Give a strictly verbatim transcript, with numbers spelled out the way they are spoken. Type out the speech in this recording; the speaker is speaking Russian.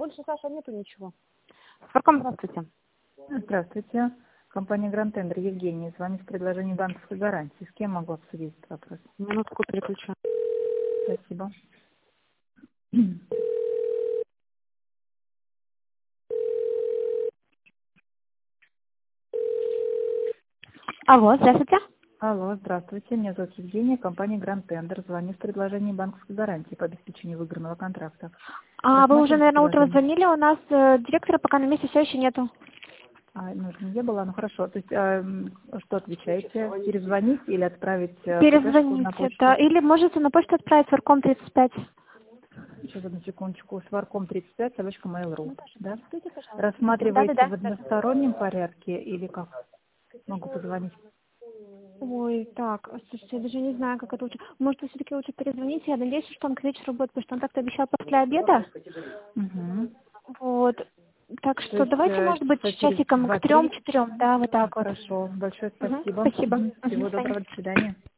больше, Саша, нету ничего. Сварком, здравствуйте. Здравствуйте. Компания Grand Tender. Евгений. С вами с предложением банковской гарантии. С кем могу обсудить этот вопрос? Минутку переключу. Спасибо. Алло, здравствуйте. Алло, здравствуйте. Меня зовут Евгения. Компания Grand Tender. Звоню с предложением банковской гарантии по обеспечению выигранного контракта. А вы уже, Рассмотрите наверное, утром предложение? звонили, у нас э, директора пока на месте все еще нету. А, нужно не было, ну хорошо. То есть, а, м, что отвечаете? Перезвонить или отправить э, ППшку на Перезвоните, да. почту? Или можете на почту отправить Сварком тридцать пять. Сейчас, одну секундочку. Сварком тридцать пять, собачка mail.ru. Да? пожалуйста. Рассматриваете в Да-да-да. одностороннем порядке или как? Могу позвонить? Ой, так, слушайте, я даже не знаю, как это лучше. Может, вы все-таки лучше перезвоните, я надеюсь, что он к вечеру будет, потому что он так-то обещал после обеда. Угу. Вот. Так То что есть давайте, э, может быть, часа с через часиком к два-три. трем-четырем, да, вот так вот. Хорошо. Большое Мгм, спасибо. спасибо. Мгм. Мгм, Всего до свидания. доброго. До свидания.